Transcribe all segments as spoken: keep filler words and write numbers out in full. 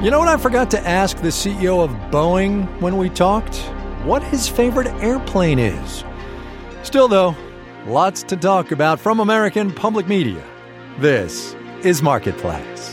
You know what I forgot to ask the C E O of Boeing when we talked? What his favorite airplane is. Still, though, lots to talk about from American Public Media. This is Marketplace.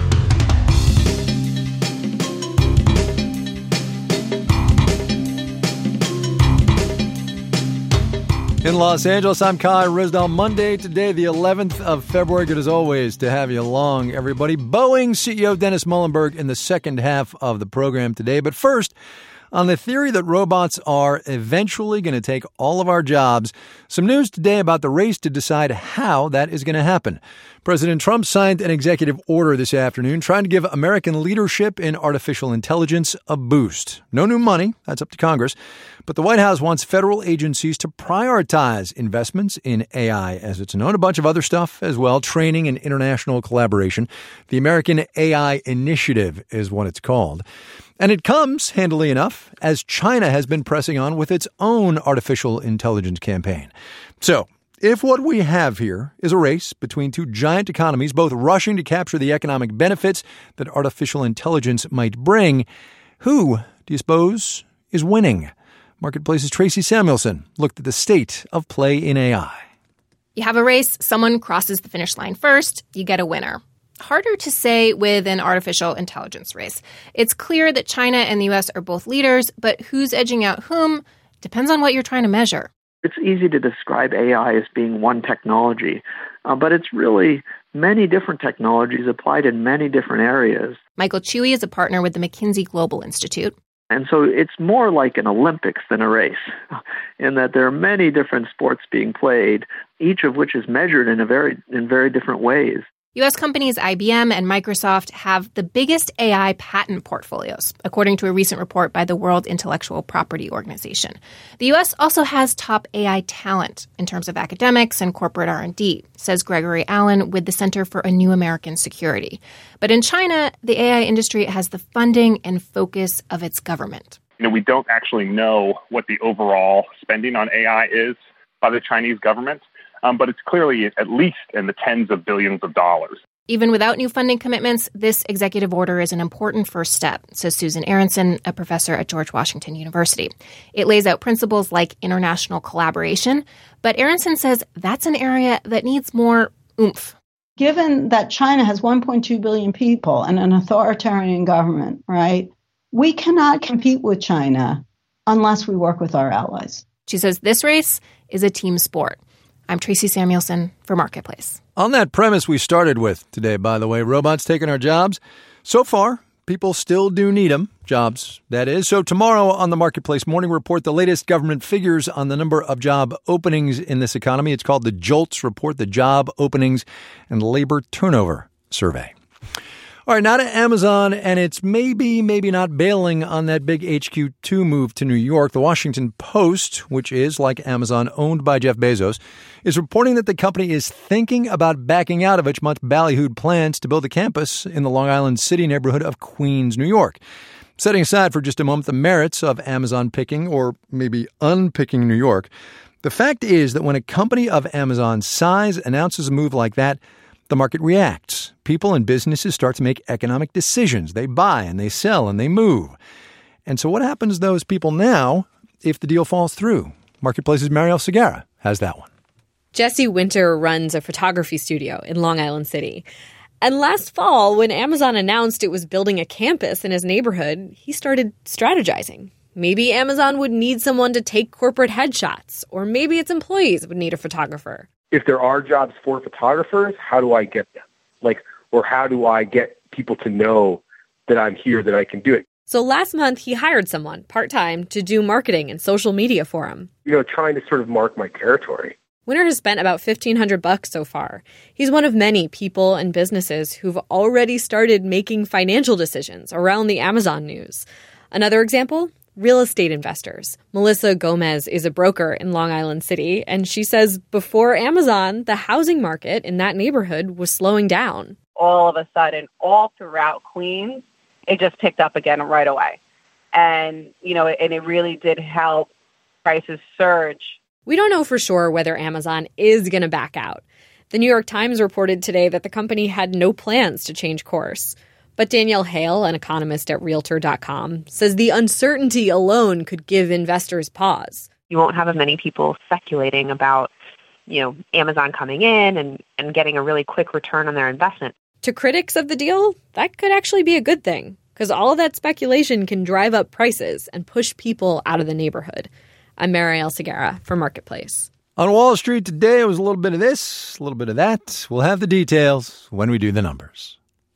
In Los Angeles, I'm Kai Ryssdal. Monday, today, the eleventh of February. Good as always to have you along, everybody. Boeing C E O Dennis Muilenburg in the second half of the program today. But first, on the theory that robots are eventually going to take all of our jobs, some news today about the race to decide how that is going to happen. President Trump signed an executive order this afternoon trying to give American leadership in artificial intelligence a boost. No new money, that's up to Congress, but the White House wants federal agencies to prioritize investments in A I, as it's known, a bunch of other stuff as well, training and international collaboration. The American A I Initiative is what it's called. And it comes, handily enough, as China has been pressing on with its own artificial intelligence campaign. So, if what we have here is a race between two giant economies, both rushing to capture the economic benefits that artificial intelligence might bring, who, do you suppose, is winning? Marketplace's Tracy Samuelson looked at the state of play in A I. You have a race, someone crosses the finish line first, you get a winner. Harder to say with an artificial intelligence race. It's clear that China and the U S are both leaders, but who's edging out whom depends on what you're trying to measure. It's easy to describe A I as being one technology, uh, but it's really many different technologies applied in many different areas. Michael Chewy is a partner with the McKinsey Global Institute. And so it's more like an Olympics than a race, in that there are many different sports being played, each of which is measured in a very in very different ways. U S companies I B M and Microsoft have the biggest A I patent portfolios, according to a recent report by the World Intellectual Property Organization. The U S also has top A I talent in terms of academics and corporate R and D, says Gregory Allen with the Center for a New American Security. But in China, the A I industry has the funding and focus of its government. You know, we don't actually know what the overall spending on A I is by the Chinese government. Um, but it's clearly at least in the tens of billions of dollars. Even without new funding commitments, this executive order is an important first step, says Susan Aronson, a professor at George Washington University. It lays out principles like international collaboration, but Aronson says that's an area that needs more oomph. Given that China has one point two billion people and an authoritarian government, right, we cannot compete with China unless we work with our allies. She says this race is a team sport. I'm Tracy Samuelson for Marketplace. On that premise we started with today, by the way, robots taking our jobs. So far, people still do need them, jobs, that is. So tomorrow on the Marketplace Morning Report, the latest government figures on the number of job openings in this economy. It's called the JOLTS Report, the Job Openings and Labor Turnover Survey. All right, now to Amazon, and it's maybe, maybe not bailing on that big H Q two move to New York. The Washington Post, which is, like Amazon, owned by Jeff Bezos, is reporting that the company is thinking about backing out of its much ballyhooed plans to build a campus in the Long Island City neighborhood of Queens, New York. Setting aside for just a moment the merits of Amazon picking, or maybe unpicking New York, the fact is that when a company of Amazon's size announces a move like that, the market reacts. People and businesses start to make economic decisions. They buy and they sell and they move. And so what happens to those people now if the deal falls through? Marketplace's Mariel Segarra has that one. Jesse Winter runs a photography studio in Long Island City. And last fall, when Amazon announced it was building a campus in his neighborhood, he started strategizing. Maybe Amazon would need someone to take corporate headshots, or maybe its employees would need a photographer. If there are jobs for photographers, how do I get them? Like, or how do I get people to know that I'm here, that I can do it? So last month, he hired someone part-time to do marketing and social media for him. You know, trying to sort of mark my territory. Winter has spent about fifteen hundred bucks so far. He's one of many people and businesses who've already started making financial decisions around the Amazon news. Another example? Real estate investors. Melissa Gomez is a broker in Long Island City, and she says before Amazon, the housing market in that neighborhood was slowing down. All of a sudden, all throughout Queens, it just picked up again right away. And, you know, and it really did help prices surge. We don't know for sure whether Amazon is going to back out. The New York Times reported today that the company had no plans to change course. But Danielle Hale, an economist at Realtor dot com, says the uncertainty alone could give investors pause. You won't have as many people speculating about, you know, Amazon coming in and, and getting a really quick return on their investment. To critics of the deal, that could actually be a good thing, because all of that speculation can drive up prices and push people out of the neighborhood. I'm Marielle Segarra for Marketplace. On Wall Street today, it was a little bit of this, a little bit of that. We'll have the details when we do the numbers.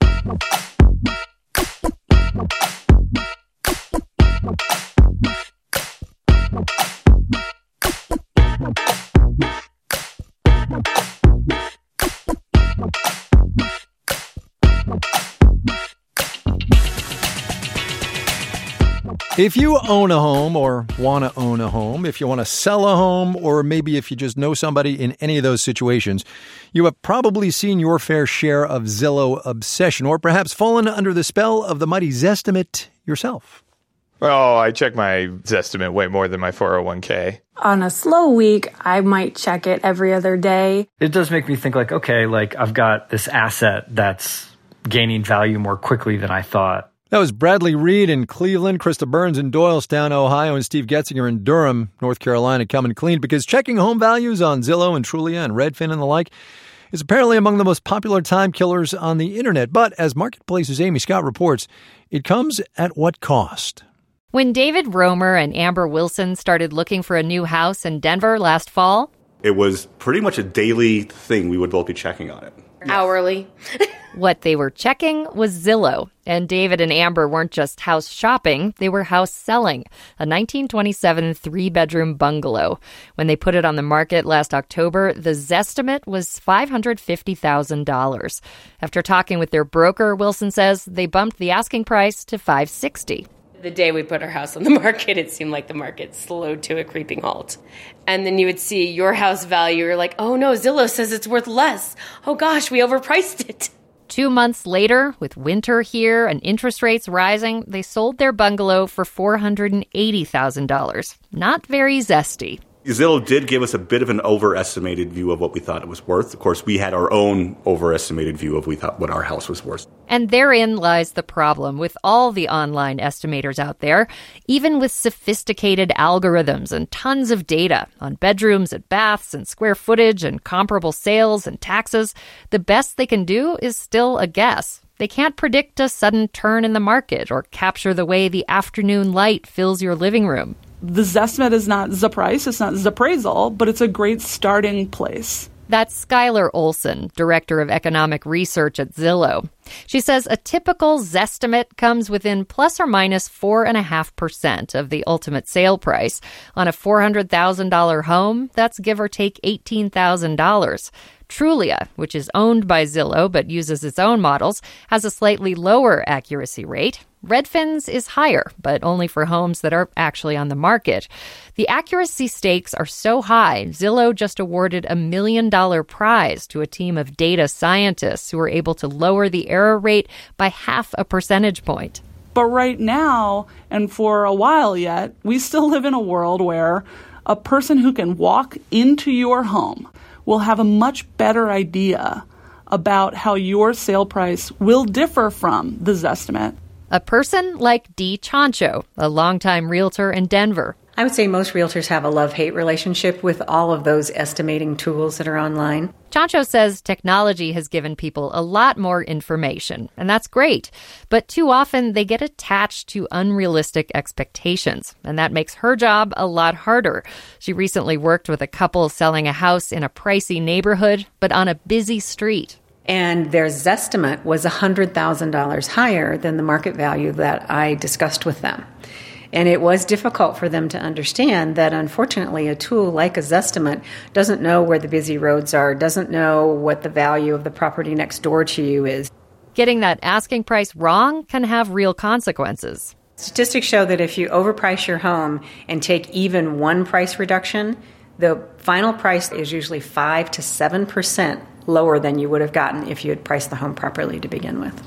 If you own a home or want to own a home, if you want to sell a home, or maybe if you just know somebody in any of those situations, you have probably seen your fair share of Zillow obsession, or perhaps fallen under the spell of the mighty Zestimate yourself. Oh, I check my Zestimate way more than my four oh one k. On a slow week, I might check it every other day. It does make me think like, okay, like I've got this asset that's gaining value more quickly than I thought. That was Bradley Reed in Cleveland, Krista Burns in Doylestown, Ohio, and Steve Getzinger in Durham, North Carolina, coming clean because checking home values on Zillow and Trulia and Redfin and the like is apparently among the most popular time killers on the internet. But as Marketplace's Amy Scott reports, it comes at what cost? When David Romer and Amber Wilson started looking for a new house in Denver last fall, it was pretty much a daily thing. We would both be checking on it. Hourly. What they were checking was Zillow. And David and Amber weren't just house shopping, they were house selling. A nineteen twenty-seven three-bedroom bungalow. When they put it on the market last October, the Zestimate was five hundred fifty thousand dollars. After talking with their broker, Wilson says they bumped the asking price to five hundred sixty thousand dollars. The day we put our house on the market, it seemed like the market slowed to a creeping halt. And then you would see your house value. You're like, oh no, Zillow says it's worth less. Oh gosh, we overpriced it. Two months later, with winter here and interest rates rising, they sold their bungalow for four hundred eighty thousand dollars. Not very zesty. Zillow did give us a bit of an overestimated view of what we thought it was worth. Of course, we had our own overestimated view of we thought what our house was worth. And therein lies the problem with all the online estimators out there. Even with sophisticated algorithms and tons of data on bedrooms and baths and square footage and comparable sales and taxes, the best they can do is still a guess. They can't predict a sudden turn in the market or capture the way the afternoon light fills your living room. The Zestimate is not the price, it's not the appraisal, but it's a great starting place. That's Skylar Olson, Director of Economic Research at Zillow. She says a typical Zestimate comes within plus or minus four point five percent of the ultimate sale price. On a four hundred thousand dollars home, that's give or take eighteen thousand dollars. Trulia, which is owned by Zillow but uses its own models, has a slightly lower accuracy rate. Redfin's is higher, but only for homes that are actually on the market. The accuracy stakes are so high, Zillow just awarded a million dollar prize to a team of data scientists who were able to lower the error rate by half a percentage point. But right now, and for a while yet, we still live in a world where a person who can walk into your home will have a much better idea about how your sale price will differ from the Zestimate. A person like Dee Chancho, a longtime realtor in Denver. I would say most realtors have a love-hate relationship with all of those estimating tools that are online. Chancho says technology has given people a lot more information, and that's great. But too often they get attached to unrealistic expectations, and that makes her job a lot harder. She recently worked with a couple selling a house in a pricey neighborhood, but on a busy street. And their Zestimate was one hundred thousand dollars higher than the market value that I discussed with them. And it was difficult for them to understand that, unfortunately, a tool like a Zestimate doesn't know where the busy roads are, doesn't know what the value of the property next door to you is. Getting that asking price wrong can have real consequences. Statistics show that if you overprice your home and take even one price reduction, the final price is usually five to seven percent lower than you would have gotten if you had priced the home properly to begin with.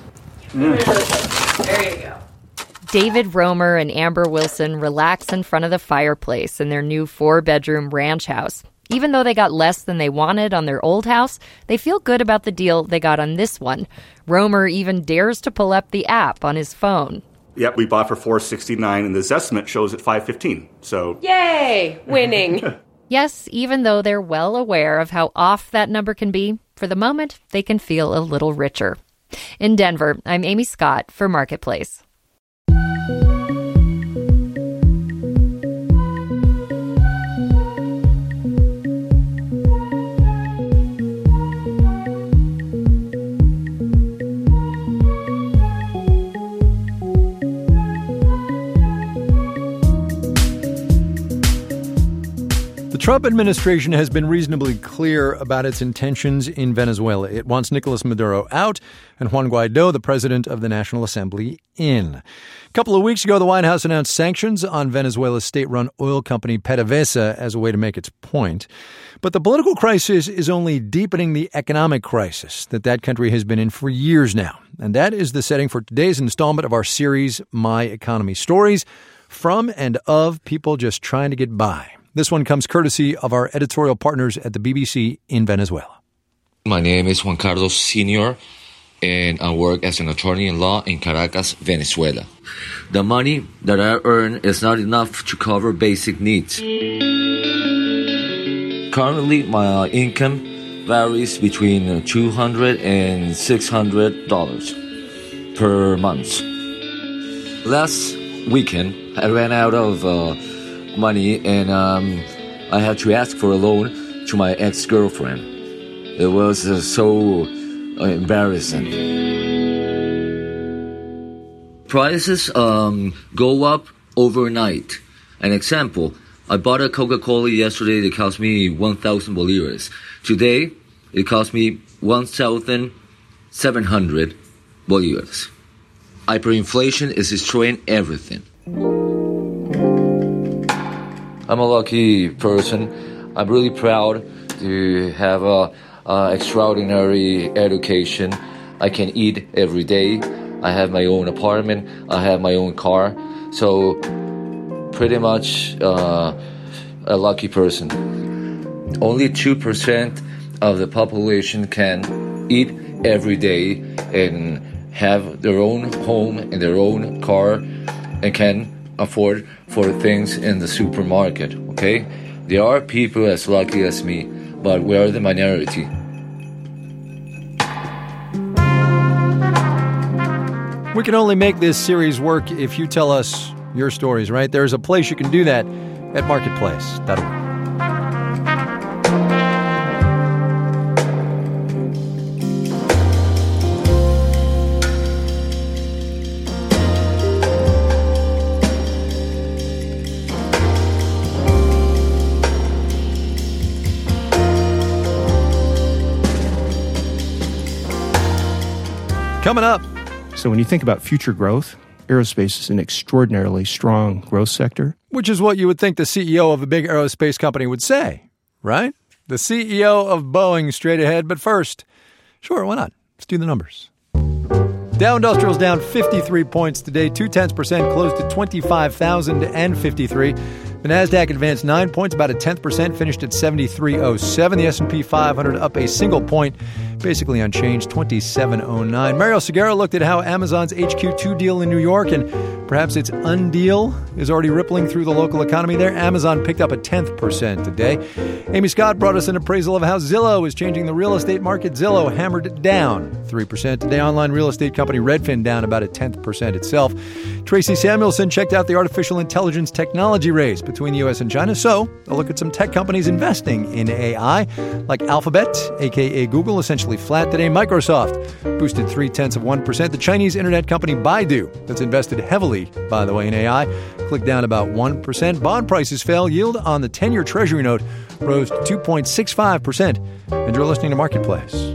Mm. There you go. David Romer and Amber Wilson relax in front of the fireplace in their new four-bedroom ranch house. Even though they got less than they wanted on their old house, they feel good about the deal they got on this one. Romer even dares to pull up the app on his phone. Yep, we bought for four hundred sixty-nine dollars, and the Zestimate shows at five hundred fifteen dollars. So, yay, winning. Yes, even though they're well aware of how off that number can be, for the moment, they can feel a little richer. In Denver, I'm Amy Scott for Marketplace. The Trump administration has been reasonably clear about its intentions in Venezuela. It wants Nicolas Maduro out and Juan Guaido, the president of the National Assembly, in. A couple of weeks ago, the White House announced sanctions on Venezuela's state-run oil company PDVSA as a way to make its point. But the political crisis is only deepening the economic crisis that that country has been in for years now. And that is the setting for today's installment of our series, My Economy Stories, from and of people just trying to get by. This one comes courtesy of our editorial partners at the B B C in Venezuela. My name is Juan Carlos Senior, and I work as an attorney in law in Caracas, Venezuela. The money that I earn is not enough to cover basic needs. Currently, my income varies between two hundred dollars and six hundred dollars per month. Last weekend, I ran out of uh, money, and um, I had to ask for a loan to my ex-girlfriend. It was uh, so uh, embarrassing. Prices um, go up overnight. An example, I bought a Coca-Cola yesterday that cost me one thousand bolivars. Today, it cost me one thousand seven hundred bolivars. Hyperinflation is destroying everything. I'm a lucky person. I'm really proud to have a, a extraordinary education. I can eat every day. I have my own apartment. I have my own car. So pretty much uh, a lucky person. Only two percent of the population can eat every day and have their own home and their own car and can afford for things in the supermarket, okay? There are people as lucky as me, but we are the minority. We can only make this series work if you tell us your stories, right? There's a place you can do that at marketplace dot org. Coming up. So when you think about future growth, aerospace is an extraordinarily strong growth sector. Which is what you would think the C E O of a big aerospace company would say, right? The C E O of Boeing straight ahead. But first, sure, why not? Let's do the numbers. Dow Industrial's down fifty-three points today, two-tenths percent, closed at twenty-five thousand fifty-three. The NASDAQ advanced nine points, about a tenth percent, finished at seventy-three oh seven. The S and P five hundred up a single point, basically unchanged, twenty-seven oh nine. Mario Segura looked at how Amazon's H Q two deal in New York and perhaps its undeal is already rippling through the local economy there. Amazon picked up a tenth percent today. Amy Scott brought us an appraisal of how Zillow is changing the real estate market. Zillow hammered down three percent today. Online real estate company Redfin down about a tenth percent itself. Tracy Samuelson checked out the artificial intelligence technology race between the U S and China. So a look at some tech companies investing in A I, like Alphabet, a k a. Google, essentially flat today. Microsoft boosted three-tenths of one percent. The Chinese internet company Baidu, that's invested heavily, by the way, in A I, clicked down about one percent. Bond prices fell. Yield on the ten-year Treasury note rose to two point six five percent. And you're listening to Marketplace.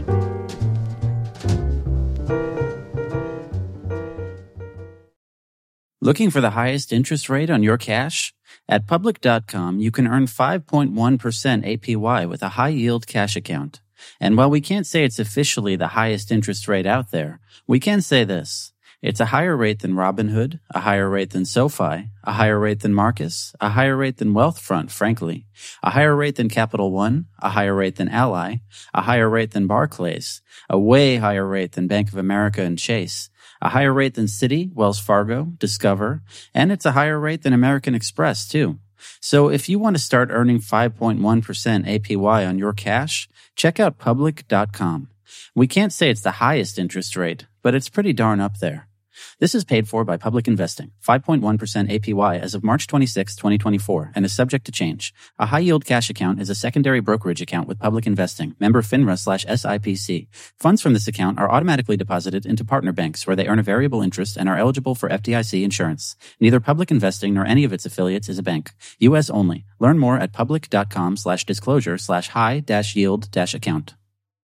Looking for the highest interest rate on your cash? At Public dot com, you can earn five point one percent A P Y with a high-yield cash account. And while we can't say it's officially the highest interest rate out there, we can say this. It's a higher rate than Robinhood, a higher rate than SoFi, a higher rate than Marcus, a higher rate than Wealthfront, frankly, a higher rate than Capital One, a higher rate than Ally, a higher rate than Barclays, a way higher rate than Bank of America and Chase, a higher rate than Citi, Wells Fargo, Discover, and it's a higher rate than American Express, too. So if you want to start earning five point one percent A P Y on your cash, check out public dot com. We can't say it's the highest interest rate, but it's pretty darn up there. This is paid for by Public Investing, five point one percent A P Y as of March twenty-sixth, twenty twenty-four, and is subject to change. A high-yield cash account is a secondary brokerage account with Public Investing, member FINRA slash S I P C. Funds from this account are automatically deposited into partner banks where they earn a variable interest and are eligible for F D I C insurance. Neither Public Investing nor any of its affiliates is a bank. U S only. Learn more at public dot com slash disclosure slash high dash yield dash account.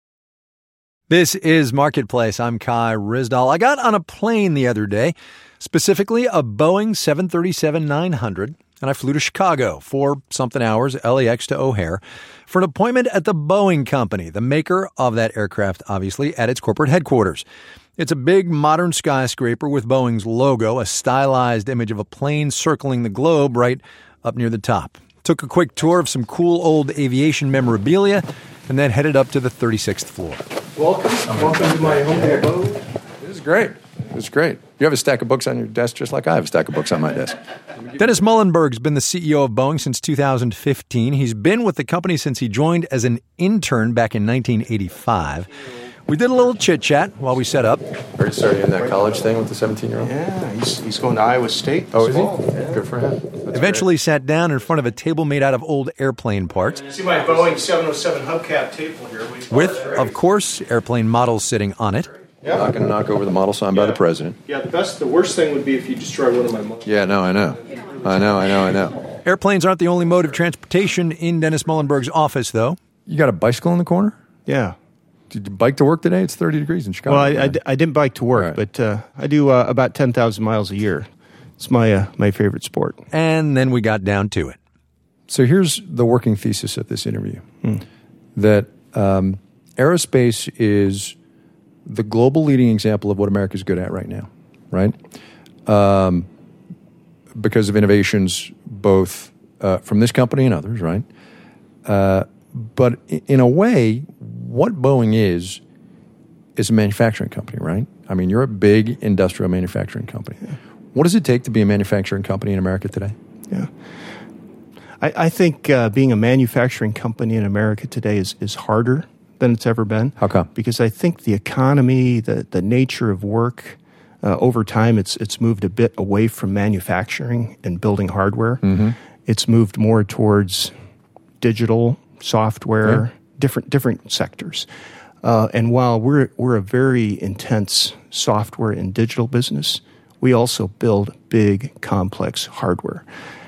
This is Marketplace. I'm Kai Ryssdal. I got on a plane the other day, specifically a Boeing seven thirty-seven nine hundred, and I flew to Chicago for something hours, L A X to O'Hare, for an appointment at the Boeing Company, the maker of that aircraft, obviously, at its corporate headquarters. It's a big modern skyscraper with Boeing's logo, a stylized image of a plane circling the globe right up near the top. Took a quick tour of some cool old aviation memorabilia, and then headed up to the thirty-sixth floor. Welcome. Welcome to my home abode. This is great. This is great. You have a stack of books on your desk just like I have a stack of books on my desk. Dennis Muilenburg's been the C E O of Boeing since two thousand fifteen. He's been with the company since he joined as an intern back in nineteen eighty-five. We did a little chit-chat while we set up. Are you starting in that college thing with the seventeen-year-old? Yeah, he's, he's going to Iowa State. Oh, is he? Yeah. Good for him. That's Eventually great. Sat down in front of a table made out of old airplane parts. See my Boeing seven oh seven hubcap table here. With, of course, airplane models sitting on it. Yeah. Not going to knock over the model signed yeah. by the president. Yeah, the best, the worst thing would be if you destroy one of my models. Yeah, no, I know. I know, I know, I know. Airplanes aren't the only mode of transportation in Dennis Muilenburg's office, though. You got a bicycle in the corner? Yeah. Did you bike to work today? It's thirty degrees in Chicago. Well, I, I, I didn't bike to work, right. but uh, I do uh, about ten thousand miles a year. It's my uh, my favorite sport. And then we got down to it. So here's the working thesis of this interview, hmm. that um, aerospace is the global leading example of what America's good at right now, right? Um, because of innovations both uh, from this company and others, right? Uh, but in a way, what Boeing is, is a manufacturing company, right? I mean, you're a big industrial manufacturing company. Yeah. What does it take to be a manufacturing company in America today? Yeah. I, I think uh, being a manufacturing company in America today is, is harder than it's ever been. How come? Because I think the economy, the, the nature of work, uh, over time it's it's moved a bit away from manufacturing and building hardware. Mm-hmm. It's moved more towards digital, software, yeah. different different sectors. Uh, and while we're we're a very intense software and digital business, we also build big, complex hardware.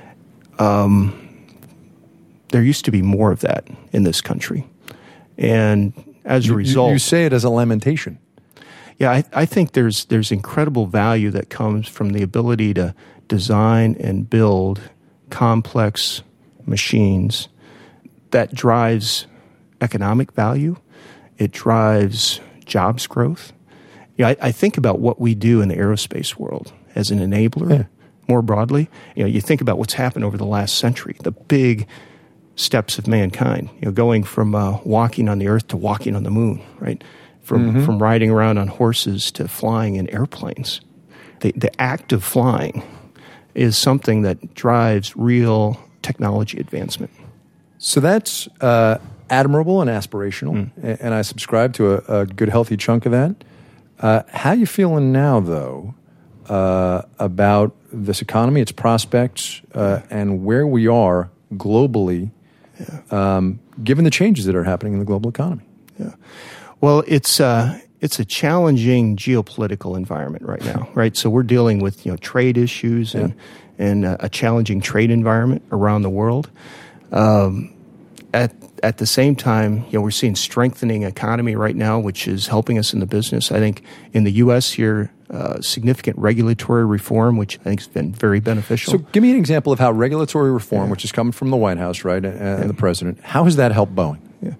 Um, there used to be more of that in this country. And as a result... You, you say it as a lamentation. Yeah, I, I think there's there's incredible value that comes from the ability to design and build complex machines that drives economic value. It drives jobs growth. Yeah, I, I think about what we do in the aerospace world as an enabler yeah. more broadly. You know, you think about what's happened over the last century, the big steps of mankind, you know, going from uh, walking on the earth to walking on the moon, right? From mm-hmm. from riding around on horses to flying in airplanes. The, the act of flying is something that drives real technology advancement. So that's uh, admirable and aspirational, mm. and I subscribe to a, a good, healthy chunk of that. Uh, how are you feeling now, though, uh, about this economy, its prospects, uh, and where we are globally, yeah. um, given the changes that are happening in the global economy? Yeah. Well, it's uh, it's a challenging geopolitical environment right now, right? So we're dealing with you know trade issues and yeah. and uh, a challenging trade environment around the world. Um, at at the same time, you know, we're seeing strengthening economy right now, which is helping us in the business. I think in the U S here, uh, significant regulatory reform, which I think has been very beneficial. So give me an example of how regulatory reform, yeah. which is coming from the White House, right, and, and yeah. the president, how has that helped Boeing? Yeah.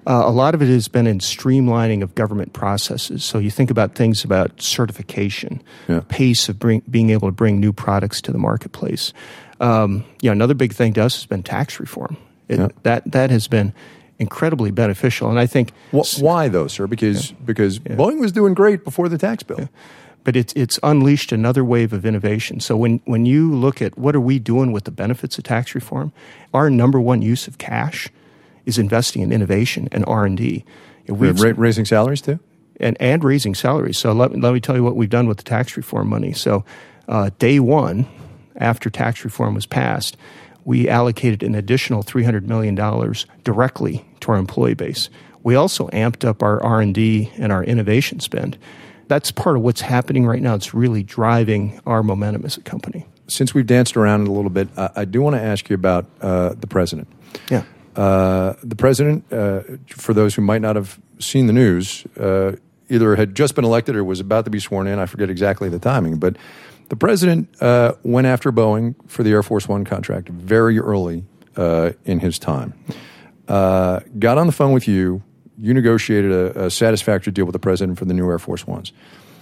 Uh, a lot of it has been in streamlining of government processes. So you think about things about certification, yeah. pace of bring, being able to bring new products to the marketplace. Um, you know, another big thing to us has been tax reform. It, yeah. That that has been incredibly beneficial, and I think well, why though, sir? Because yeah. because yeah. Boeing was doing great before the tax bill. Yeah. But it's it's unleashed another wave of innovation. So when, when you look at what are we doing with the benefits of tax reform, our number one use of cash is investing in innovation and R and D. We're ra- raising salaries too? And and raising salaries. So let, let me tell you what we've done with the tax reform money. So uh, day one, after tax reform was passed, we allocated an additional three hundred million dollars directly to our employee base. We also amped up our R and D and our innovation spend. That's part of what's happening right now. It's really driving our momentum as a company. Since we've danced around it a little bit, I, I do want to ask you about uh, the president. Yeah. Uh, the president, uh, for those who might not have seen the news, uh, either had just been elected or was about to be sworn in. I forget exactly the timing. But the president uh, went after Boeing for the Air Force One contract very early uh, in his time. Uh, got on the phone with you. You negotiated a, a satisfactory deal with the president for the new Air Force Ones.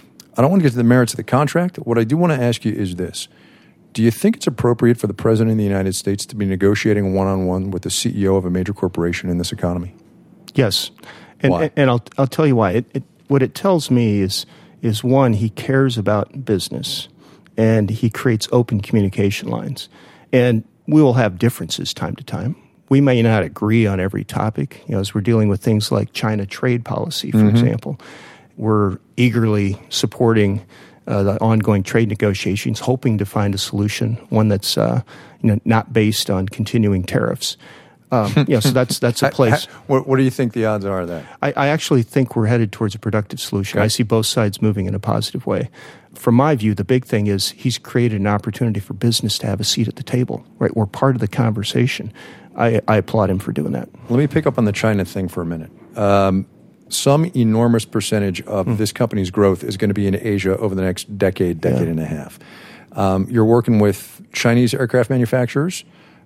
I don't want to get to the merits of the contract. What I do want to ask you is this. Do you think it's appropriate for the president of the United States to be negotiating one-on-one with the C E O of a major corporation in this economy? Yes. And, why? and I'll, I'll tell you why. It, it, what it tells me is, is, one, he cares about business, and he creates open communication lines. And we will have differences time to time. We may not agree on every topic, you know, as we're dealing with things like China trade policy, for mm-hmm. example. We're eagerly supporting uh, the ongoing trade negotiations, hoping to find a solution, one that's uh, you know, not based on continuing tariffs. Um, you know, so that's that's a place. what, what do you think the odds are of that? I, I actually think we're headed towards a productive solution. Okay. I see both sides moving in a positive way. From my view, the big thing is he's created an opportunity for business to have a seat at the table. Right, we're part of the conversation. I, I applaud him for doing that. Let me pick up on the China thing for a minute. Um, some enormous percentage of mm. this company's growth is going to be in Asia over the next decade, decade yeah. and a half. Um, you're working with Chinese aircraft manufacturers.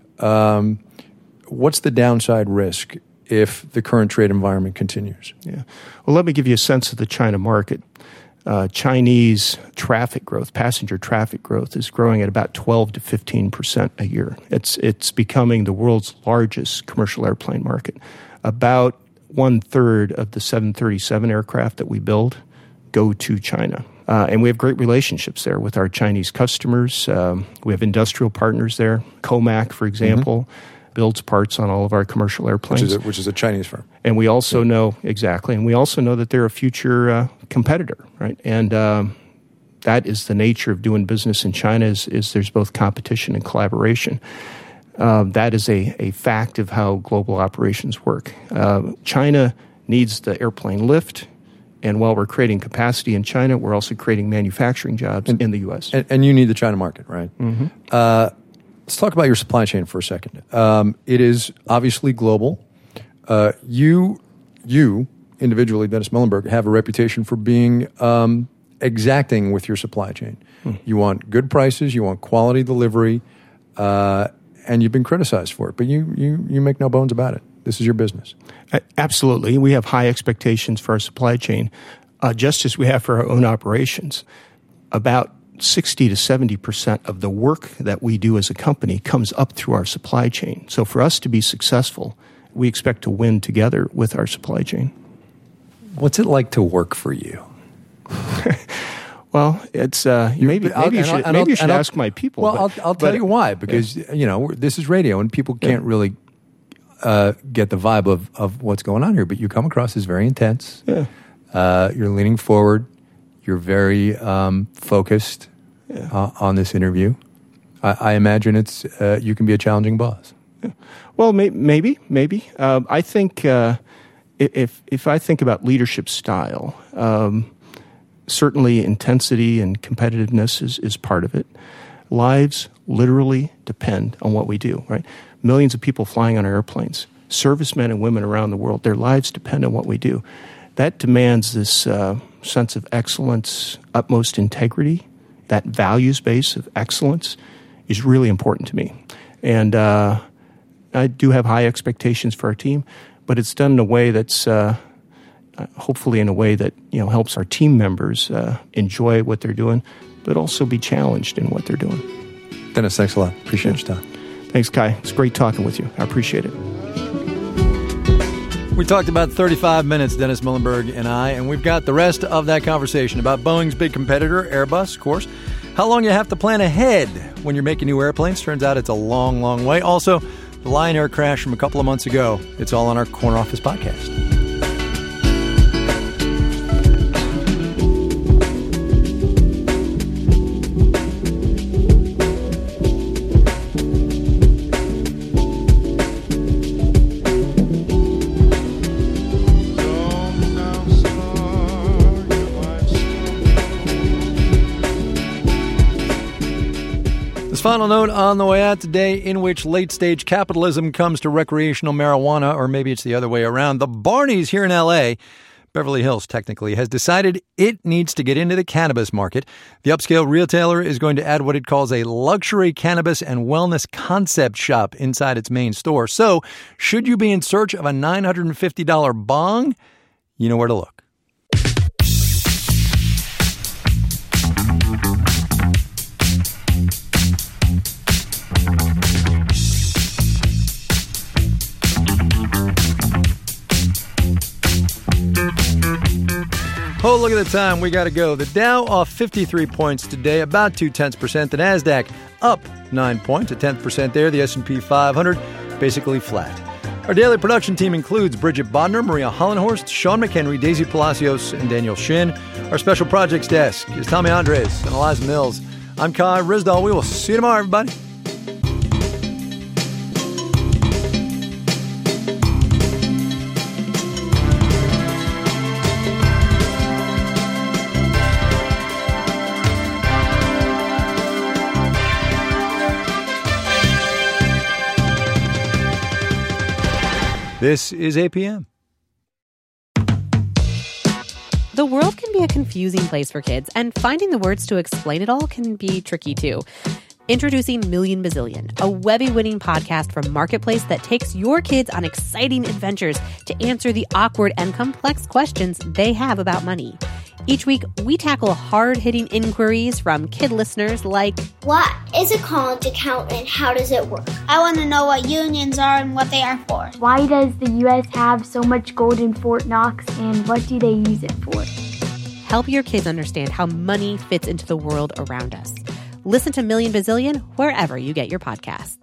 Um, what's the downside risk if the current trade environment continues? Yeah. Well, let me give you a sense of the China market. Uh, Chinese traffic growth, passenger traffic growth, is growing at about twelve to fifteen percent a year. It's it's becoming the world's largest commercial airplane market. About one-third of the seven thirty-seven aircraft that we build go to China. Uh, and we have great relationships there with our Chinese customers. Um, we have industrial partners there. Comac, for example, mm-hmm. builds parts on all of our commercial airplanes. Which is a, which is a Chinese firm. And we also yeah. know, exactly, and we also know that they're a future uh, competitor, right? And um, that is the nature of doing business in China, is, is there's both competition and collaboration. Uh, that is a, a fact of how global operations work. Uh, China needs the airplane lift, and while we're creating capacity in China, we're also creating manufacturing jobs and, in the U S. And, and you need the China market, right? Mm-hmm. Uh, let's talk about your supply chain for a second. Um, it is obviously global. Uh, you, you individually, Dennis Muilenburg, have a reputation for being um, exacting with your supply chain. Hmm. You want good prices, you want quality delivery, uh, and you've been criticized for it. But you, you, you make no bones about it. This is your business. Uh, absolutely. We have high expectations for our supply chain, uh, just as we have for our own operations. About sixty to seventy percent of the work that we do as a company comes up through our supply chain. So for us to be successful, we expect to win together with our supply chain. What's it like to work for you? Well, it's uh, maybe maybe you should, maybe you should ask my people. Well, but, I'll, I'll tell but, you why. Because yeah. you know this is radio, and people can't yeah. really uh, get the vibe of, of what's going on here. But you come across as very intense. Yeah. Uh, you're leaning forward. You're very um, focused yeah. uh, on this interview. I, I imagine it's uh, you can be a challenging boss. Yeah. Well, may, maybe, maybe. Uh, I think uh, if if I think about leadership style. Um, Certainly intensity and competitiveness is, is part of it. Lives literally depend on what we do, right? Millions of people flying on our airplanes, servicemen and women around the world, their lives depend on what we do. That demands this uh, sense of excellence, utmost integrity. That values base of excellence is really important to me. And uh, I do have high expectations for our team, but it's done in a way that's uh, hopefully in a way that, you know, helps our team members uh, enjoy what they're doing, but also be challenged in what they're doing. Dennis, thanks a lot. Appreciate your time. Thanks, Kai. It's great talking with you. I appreciate it. We talked about thirty-five minutes, Dennis Muilenburg and I, and we've got the rest of that conversation about Boeing's big competitor, Airbus, of course. How long you have to plan ahead when you're making new airplanes. Turns out it's a long, long way. Also, the Lion Air crash from a couple of months ago. It's all on our Corner Office podcast. Final note on the way out today, in which late-stage capitalism comes to recreational marijuana, or maybe it's the other way around. The Barneys here in L A, Beverly Hills technically, has decided it needs to get into the cannabis market. The upscale retailer is going to add what it calls a luxury cannabis and wellness concept shop inside its main store. So, should you be in search of a nine hundred fifty dollars bong? You know where to look. Oh, look at the time. We got to go. The Dow off fifty-three points today, about two-tenths percent. The NASDAQ up nine points, a tenth percent there. The S and P five hundred basically flat. Our daily production team includes Bridget Bodner, Maria Hollenhorst, Sean McHenry, Daisy Palacios, and Daniel Shin. Our special projects desk is Tommy Andres and Eliza Mills. I'm Kai Ryssdal. We will see you tomorrow, everybody. This is A P M. The world can be a confusing place for kids, and finding the words to explain it all can be tricky too. Introducing Million Bazillion, a Webby-winning podcast from Marketplace that takes your kids on exciting adventures to answer the awkward and complex questions they have about money. Each week, we tackle hard-hitting inquiries from kid listeners like, what is a college account and how does it work? I want to know what unions are and what they are for. Why does the U S have so much gold in Fort Knox and what do they use it for? Help your kids understand how money fits into the world around us. Listen to Million Bazillion wherever you get your podcasts.